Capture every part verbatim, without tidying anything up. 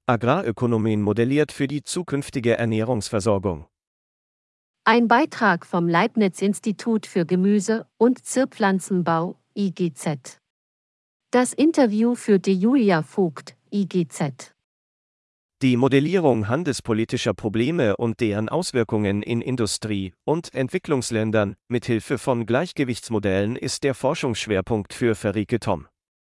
Agrarökonomien modelliert für die zukünftige Ernährungsversorgung. Ein Beitrag vom Leibniz-Institut für Gemüse- und Zierpflanzenbau, I G Z. Das Interview führte Julia Vogt, I G Z. Die Modellierung handelspolitischer Probleme und deren Auswirkungen in Industrie- und Entwicklungsländern mithilfe von Gleichgewichtsmodellen ist der Forschungsschwerpunkt für Ferike Tom.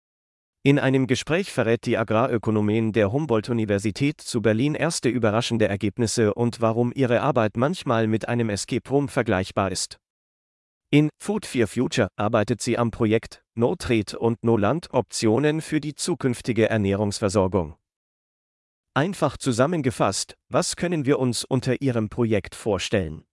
In einem Gespräch verrät die Agrarökonomin der Humboldt-Universität zu Berlin erste überraschende Ergebnisse und warum ihre Arbeit manchmal mit einem Escape Room vergleichbar ist. In Food for Future arbeitet sie am Projekt No Trade und No Land Optionen für die zukünftige Ernährungsversorgung. Einfach zusammengefasst, was können wir uns unter Ihrem Projekt vorstellen?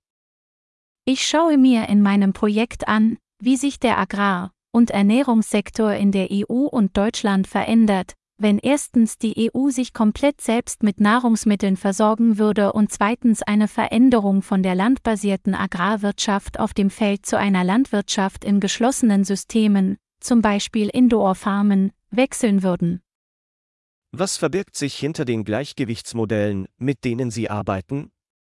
Ich schaue mir in meinem Projekt an, wie sich der Agrar- und Ernährungssektor in der E U und Deutschland verändert, wenn erstens die E U sich komplett selbst mit Nahrungsmitteln versorgen würde und zweitens eine Veränderung von der landbasierten Agrarwirtschaft auf dem Feld zu einer Landwirtschaft in geschlossenen Systemen, zum Beispiel Indoor-Farmen, wechseln würden. Was verbirgt sich hinter den Gleichgewichtsmodellen, mit denen Sie arbeiten?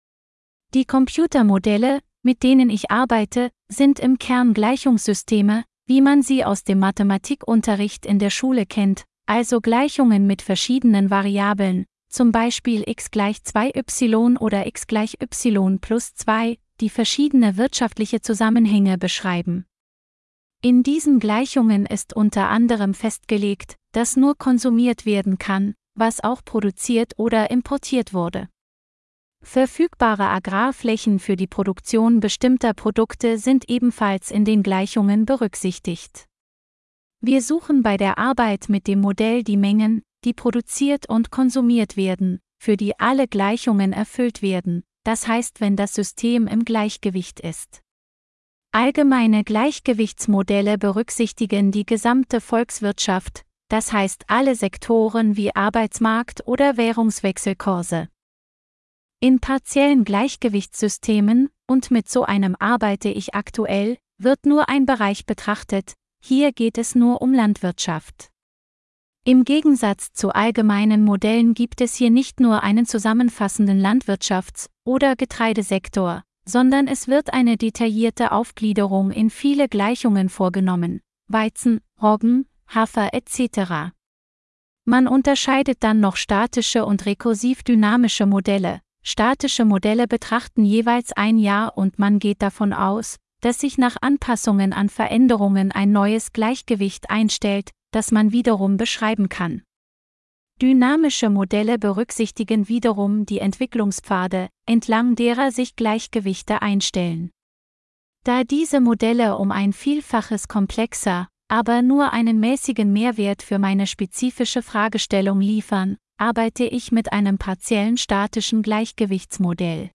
Die Computermodelle, mit denen ich arbeite, sind im Kern Gleichungssysteme, wie man sie aus dem Mathematikunterricht in der Schule kennt, also Gleichungen mit verschiedenen Variablen, zum Beispiel x gleich zwei y oder x gleich y plus zwei, die verschiedene wirtschaftliche Zusammenhänge beschreiben. In diesen Gleichungen ist unter anderem festgelegt, dass nur konsumiert werden kann, was auch produziert oder importiert wurde. Verfügbare Agrarflächen für die Produktion bestimmter Produkte sind ebenfalls in den Gleichungen berücksichtigt. Wir suchen bei der Arbeit mit dem Modell die Mengen, die produziert und konsumiert werden, für die alle Gleichungen erfüllt werden, das heißt, wenn das System im Gleichgewicht ist. Allgemeine Gleichgewichtsmodelle berücksichtigen die gesamte Volkswirtschaft, das heißt alle Sektoren wie Arbeitsmarkt oder Währungswechselkurse. In partiellen Gleichgewichtssystemen, und mit so einem arbeite ich aktuell, wird nur ein Bereich betrachtet, hier geht es nur um Landwirtschaft. Im Gegensatz zu allgemeinen Modellen gibt es hier nicht nur einen zusammenfassenden Landwirtschafts- oder Getreidesektor, sondern es wird eine detaillierte Aufgliederung in viele Gleichungen vorgenommen, Weizen, Roggen, Hafer et cetera. Man unterscheidet dann noch statische und rekursiv-dynamische Modelle. Statische Modelle betrachten jeweils ein Jahr und man geht davon aus, dass sich nach Anpassungen an Veränderungen ein neues Gleichgewicht einstellt, das man wiederum beschreiben kann. Dynamische Modelle berücksichtigen wiederum die Entwicklungspfade, entlang derer sich Gleichgewichte einstellen. Da diese Modelle um ein Vielfaches komplexer, aber nur einen mäßigen Mehrwert für meine spezifische Fragestellung liefern, arbeite ich mit einem partiellen statischen Gleichgewichtsmodell.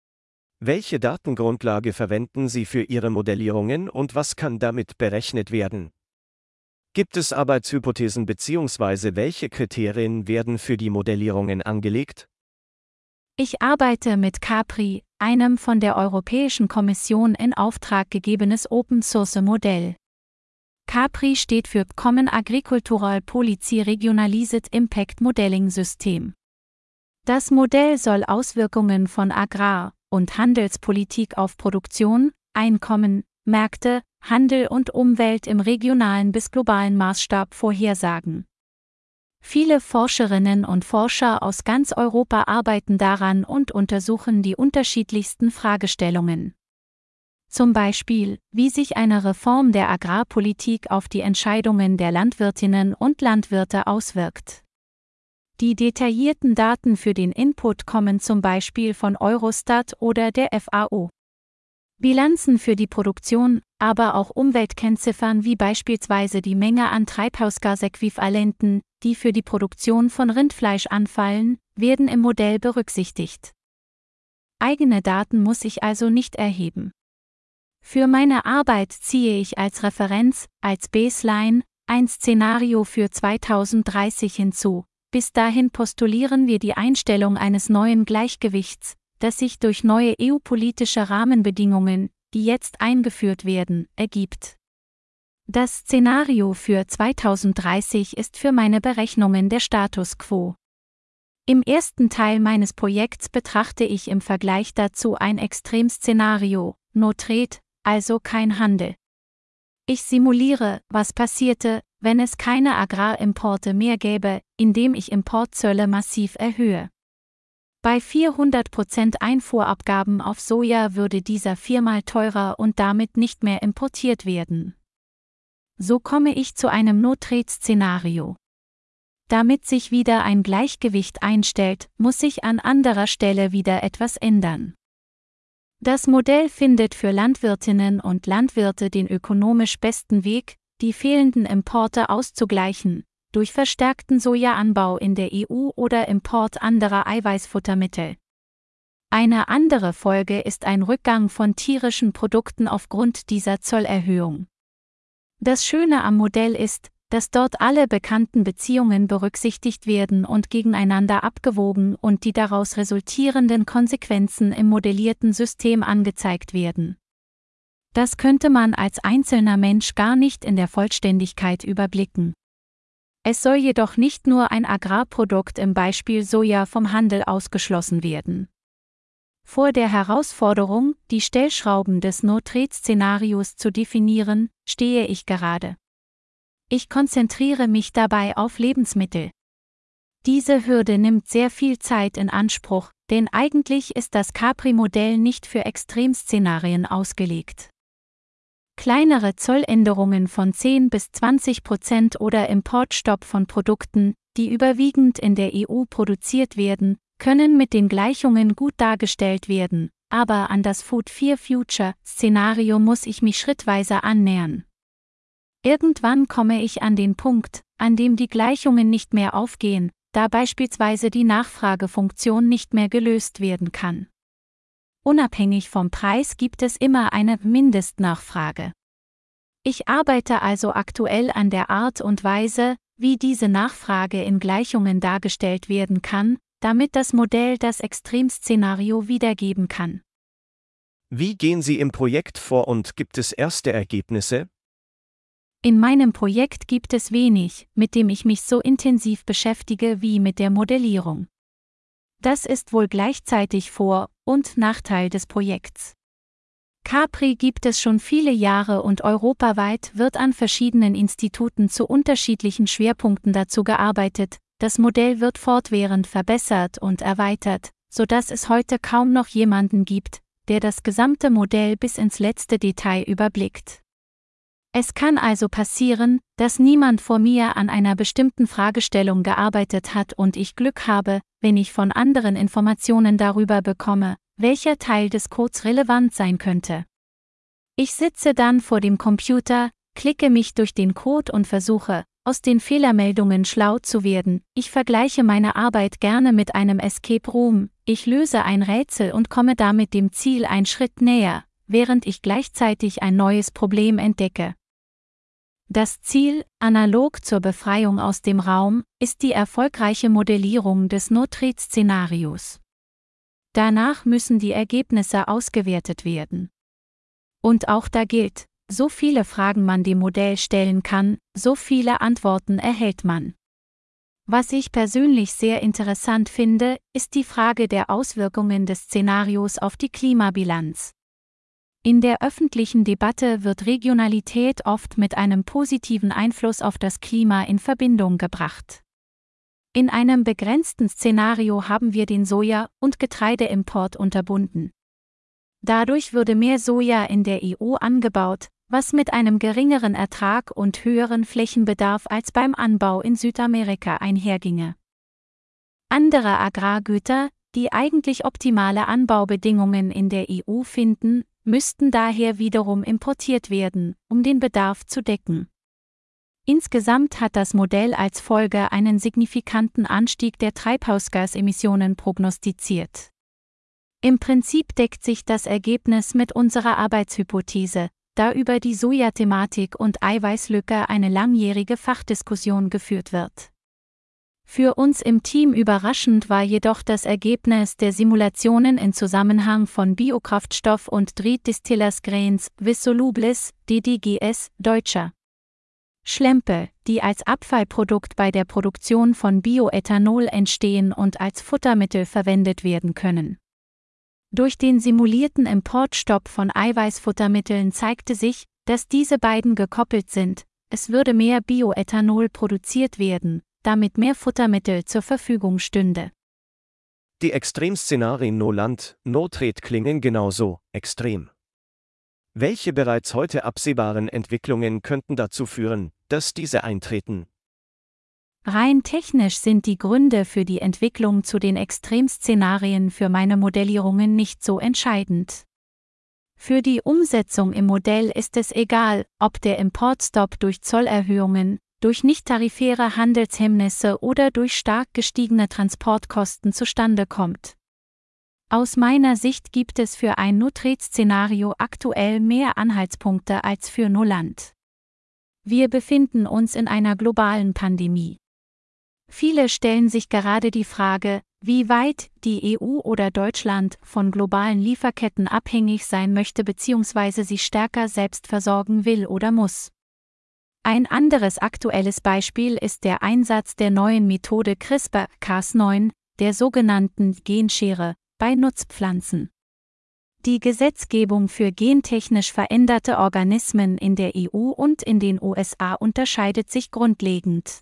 Welche Datengrundlage verwenden Sie für Ihre Modellierungen und was kann damit berechnet werden? Gibt es Arbeitshypothesen bzw. welche Kriterien werden für die Modellierungen angelegt? Ich arbeite mit Capri, einem von der Europäischen Kommission in Auftrag gegebenes Open-Source-Modell. Capri steht für Common Agricultural Policy Regionalized Impact Modeling System. Das Modell soll Auswirkungen von Agrar- und Handelspolitik auf Produktion, Einkommen, Märkte, Handel und Umwelt im regionalen bis globalen Maßstab vorhersagen. Viele Forscherinnen und Forscher aus ganz Europa arbeiten daran und untersuchen die unterschiedlichsten Fragestellungen. Zum Beispiel, wie sich eine Reform der Agrarpolitik auf die Entscheidungen der Landwirtinnen und Landwirte auswirkt. Die detaillierten Daten für den Input kommen zum Beispiel von Eurostat oder der F A O. Bilanzen für die Produktion, aber auch Umweltkennziffern wie beispielsweise die Menge an Treibhausgasäquivalenten, die für die Produktion von Rindfleisch anfallen, werden im Modell berücksichtigt. Eigene Daten muss ich also nicht erheben. Für meine Arbeit ziehe ich als Referenz, als Baseline, ein Szenario für zweitausenddreißig hinzu. Bis dahin postulieren wir die Einstellung eines neuen Gleichgewichts, das sich durch neue E U-politische Rahmenbedingungen, die jetzt eingeführt werden, ergibt. Das Szenario für zweitausenddreißig ist für meine Berechnungen der Status quo. Im ersten Teil meines Projekts betrachte ich im Vergleich dazu ein Extremszenario, No Trade, also kein Handel. Ich simuliere, was passierte, wenn es keine Agrarimporte mehr gäbe, indem ich Importzölle massiv erhöhe. Bei vierhundert Prozent Einfuhrabgaben auf Soja würde dieser viermal teurer und damit nicht mehr importiert werden. So komme ich zu einem No-Trade-Szenario. Damit sich wieder ein Gleichgewicht einstellt, muss sich an anderer Stelle wieder etwas ändern. Das Modell findet für Landwirtinnen und Landwirte den ökonomisch besten Weg, die fehlenden Importe auszugleichen, durch verstärkten Sojaanbau in der E U oder Import anderer Eiweißfuttermittel. Eine andere Folge ist ein Rückgang von tierischen Produkten aufgrund dieser Zollerhöhung. Das Schöne am Modell ist, dass dort alle bekannten Beziehungen berücksichtigt werden und gegeneinander abgewogen und die daraus resultierenden Konsequenzen im modellierten System angezeigt werden. Das könnte man als einzelner Mensch gar nicht in der Vollständigkeit überblicken. Es soll jedoch nicht nur ein Agrarprodukt im Beispiel Soja vom Handel ausgeschlossen werden. Vor der Herausforderung, die Stellschrauben des No-Trade-Szenarios zu definieren, stehe ich gerade. Ich konzentriere mich dabei auf Lebensmittel. Diese Hürde nimmt sehr viel Zeit in Anspruch, denn eigentlich ist das Capri-Modell nicht für Extremszenarien ausgelegt. Kleinere Zolländerungen von zehn bis zwanzig Prozent oder Importstopp von Produkten, die überwiegend in der E U produziert werden, können mit den Gleichungen gut dargestellt werden, aber an das Food for Future-Szenario muss ich mich schrittweise annähern. Irgendwann komme ich an den Punkt, an dem die Gleichungen nicht mehr aufgehen, da beispielsweise die Nachfragefunktion nicht mehr gelöst werden kann. Unabhängig vom Preis gibt es immer eine Mindestnachfrage. Ich arbeite also aktuell an der Art und Weise, wie diese Nachfrage in Gleichungen dargestellt werden kann, damit das Modell das Extremszenario wiedergeben kann. Wie gehen Sie im Projekt vor und gibt es erste Ergebnisse? In meinem Projekt gibt es wenig, mit dem ich mich so intensiv beschäftige wie mit der Modellierung. Das ist wohl gleichzeitig Vor- und Nachteil des Projekts. Capri gibt es schon viele Jahre und europaweit wird an verschiedenen Instituten zu unterschiedlichen Schwerpunkten dazu gearbeitet. Das Modell wird fortwährend verbessert und erweitert, sodass es heute kaum noch jemanden gibt, der das gesamte Modell bis ins letzte Detail überblickt. Es kann also passieren, dass niemand vor mir an einer bestimmten Fragestellung gearbeitet hat und ich Glück habe, wenn ich von anderen Informationen darüber bekomme, welcher Teil des Codes relevant sein könnte. Ich sitze dann vor dem Computer, klicke mich durch den Code und versuche, aus den Fehlermeldungen schlau zu werden. Ich vergleiche meine Arbeit gerne mit einem Escape Room, ich löse ein Rätsel und komme damit dem Ziel einen Schritt näher, während ich gleichzeitig ein neues Problem entdecke. Das Ziel, analog zur Befreiung aus dem Raum, ist die erfolgreiche Modellierung des No-Trade-Szenarios. Danach müssen die Ergebnisse ausgewertet werden. Und auch da gilt, so viele Fragen man dem Modell stellen kann, so viele Antworten erhält man. Was ich persönlich sehr interessant finde, ist die Frage der Auswirkungen des Szenarios auf die Klimabilanz. In der öffentlichen Debatte wird Regionalität oft mit einem positiven Einfluss auf das Klima in Verbindung gebracht. In einem begrenzten Szenario haben wir den Soja- und Getreideimport unterbunden. Dadurch würde mehr Soja in der E U angebaut, was mit einem geringeren Ertrag und höheren Flächenbedarf als beim Anbau in Südamerika einherginge. Andere Agrargüter, die eigentlich optimale Anbaubedingungen in der E U finden, müssten daher wiederum importiert werden, um den Bedarf zu decken. Insgesamt hat das Modell als Folge einen signifikanten Anstieg der Treibhausgasemissionen prognostiziert. Im Prinzip deckt sich das Ergebnis mit unserer Arbeitshypothese, da über die Soja-Thematik und Eiweißlücke eine langjährige Fachdiskussion geführt wird. Für uns im Team überraschend war jedoch das Ergebnis der Simulationen im Zusammenhang von Biokraftstoff und Dried Distillers Grains, Vis Solubles, D D G S, Deutscher Schlempe, die als Abfallprodukt bei der Produktion von Bioethanol entstehen und als Futtermittel verwendet werden können. Durch den simulierten Importstopp von Eiweißfuttermitteln zeigte sich, dass diese beiden gekoppelt sind. Es würde mehr Bioethanol produziert werden, damit mehr Futtermittel zur Verfügung stünde. Die Extremszenarien No Land, No Trade klingen genauso extrem. Welche bereits heute absehbaren Entwicklungen könnten dazu führen, dass diese eintreten? Rein technisch sind die Gründe für die Entwicklung zu den Extremszenarien für meine Modellierungen nicht so entscheidend. Für die Umsetzung im Modell ist es egal, ob der Importstopp durch Zollerhöhungen, durch nichttarifäre Handelshemmnisse oder durch stark gestiegene Transportkosten zustande kommt. Aus meiner Sicht gibt es für ein No-Trade-Szenario aktuell mehr Anhaltspunkte als für No Land. Wir befinden uns in einer globalen Pandemie. Viele stellen sich gerade die Frage, wie weit die E U oder Deutschland von globalen Lieferketten abhängig sein möchte bzw. sie stärker selbst versorgen will oder muss. Ein anderes aktuelles Beispiel ist der Einsatz der neuen Methode CRISPR Cas neun, der sogenannten Genschere, bei Nutzpflanzen. Die Gesetzgebung für gentechnisch veränderte Organismen in der E U und in den U S A unterscheidet sich grundlegend.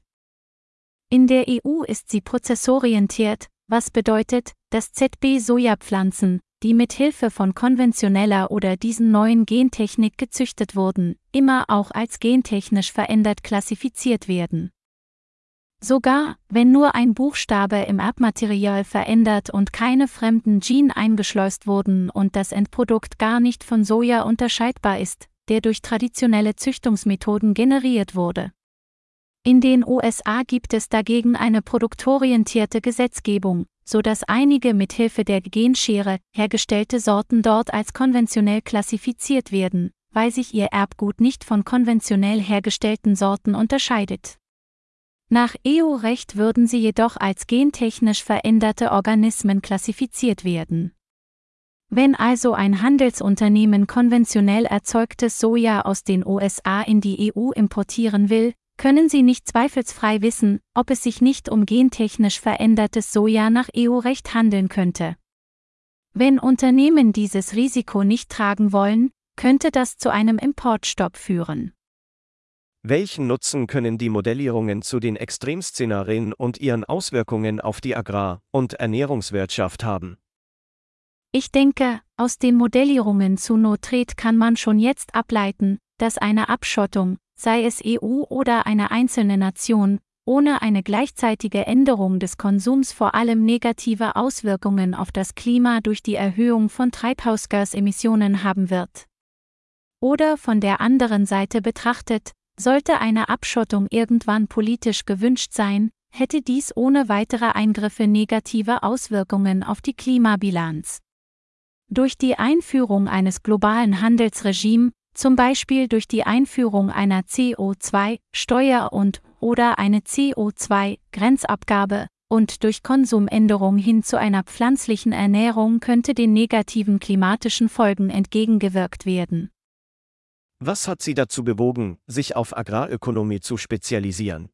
In der E U ist sie prozessorientiert, was bedeutet, dass Z B-Sojapflanzen, die mit Hilfe von konventioneller oder diesen neuen Gentechnik gezüchtet wurden, immer auch als gentechnisch verändert klassifiziert werden. Sogar, wenn nur ein Buchstabe im Erbmaterial verändert und keine fremden Gene eingeschleust wurden und das Endprodukt gar nicht von Soja unterscheidbar ist, der durch traditionelle Züchtungsmethoden generiert wurde. In den U S A gibt es dagegen eine produktorientierte Gesetzgebung, so dass einige mit Hilfe der Genschere hergestellte Sorten dort als konventionell klassifiziert werden, weil sich ihr Erbgut nicht von konventionell hergestellten Sorten unterscheidet. Nach E U-Recht würden sie jedoch als gentechnisch veränderte Organismen klassifiziert werden. Wenn also ein Handelsunternehmen konventionell erzeugtes Soja aus den U S A in die E U importieren will, können sie nicht zweifelsfrei wissen, ob es sich nicht um gentechnisch verändertes Soja nach E U-Recht handeln könnte. Wenn Unternehmen dieses Risiko nicht tragen wollen, könnte das zu einem Importstopp führen. Welchen Nutzen können die Modellierungen zu den Extremszenarien und ihren Auswirkungen auf die Agrar- und Ernährungswirtschaft haben? Ich denke, aus den Modellierungen zu No-Trade kann man schon jetzt ableiten, dass eine Abschottung, sei es E U oder eine einzelne Nation, ohne eine gleichzeitige Änderung des Konsums vor allem negative Auswirkungen auf das Klima durch die Erhöhung von Treibhausgasemissionen haben wird. Oder von der anderen Seite betrachtet, sollte eine Abschottung irgendwann politisch gewünscht sein, hätte dies ohne weitere Eingriffe negative Auswirkungen auf die Klimabilanz. Durch die Einführung eines globalen Handelsregimes, zum Beispiel durch die Einführung einer C O zwei Steuer und oder eine C O zwei Grenzabgabe und durch Konsumänderung hin zu einer pflanzlichen Ernährung könnte den negativen klimatischen Folgen entgegengewirkt werden. Was hat Sie dazu bewogen, sich auf Agrarökonomie zu spezialisieren?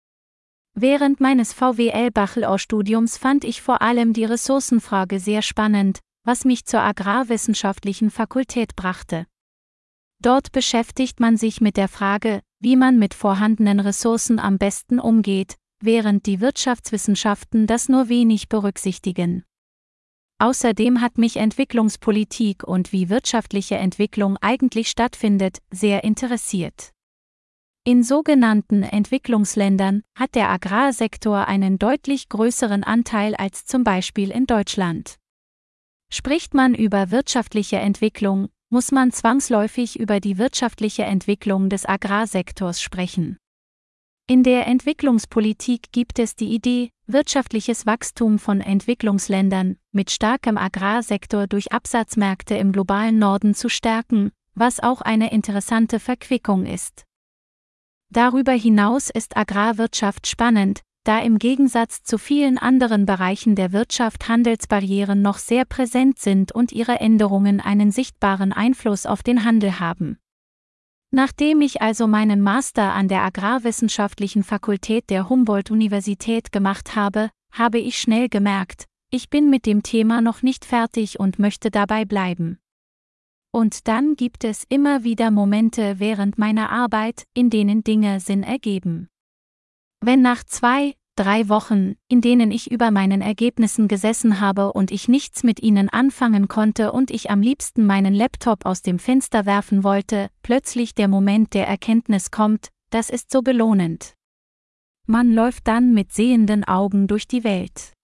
Während meines V W L-Bachelorstudiums fand ich vor allem die Ressourcenfrage sehr spannend, was mich zur agrarwissenschaftlichen Fakultät brachte. Dort beschäftigt man sich mit der Frage, wie man mit vorhandenen Ressourcen am besten umgeht, während die Wirtschaftswissenschaften das nur wenig berücksichtigen. Außerdem hat mich Entwicklungspolitik und wie wirtschaftliche Entwicklung eigentlich stattfindet, sehr interessiert. In sogenannten Entwicklungsländern hat der Agrarsektor einen deutlich größeren Anteil als zum Beispiel in Deutschland. Spricht man über wirtschaftliche Entwicklung, muss man zwangsläufig über die wirtschaftliche Entwicklung des Agrarsektors sprechen. In der Entwicklungspolitik gibt es die Idee, wirtschaftliches Wachstum von Entwicklungsländern mit starkem Agrarsektor durch Absatzmärkte im globalen Norden zu stärken, was auch eine interessante Verquickung ist. Darüber hinaus ist Agrarwirtschaft spannend, da im Gegensatz zu vielen anderen Bereichen der Wirtschaft Handelsbarrieren noch sehr präsent sind und ihre Änderungen einen sichtbaren Einfluss auf den Handel haben. Nachdem ich also meinen Master an der Agrarwissenschaftlichen Fakultät der Humboldt-Universität gemacht habe, habe ich schnell gemerkt, ich bin mit dem Thema noch nicht fertig und möchte dabei bleiben. Und dann gibt es immer wieder Momente während meiner Arbeit, in denen Dinge Sinn ergeben. Wenn nach zwei, drei Wochen, in denen ich über meinen Ergebnissen gesessen habe und ich nichts mit ihnen anfangen konnte und ich am liebsten meinen Laptop aus dem Fenster werfen wollte, plötzlich der Moment der Erkenntnis kommt, das ist so belohnend. Man läuft dann mit sehenden Augen durch die Welt.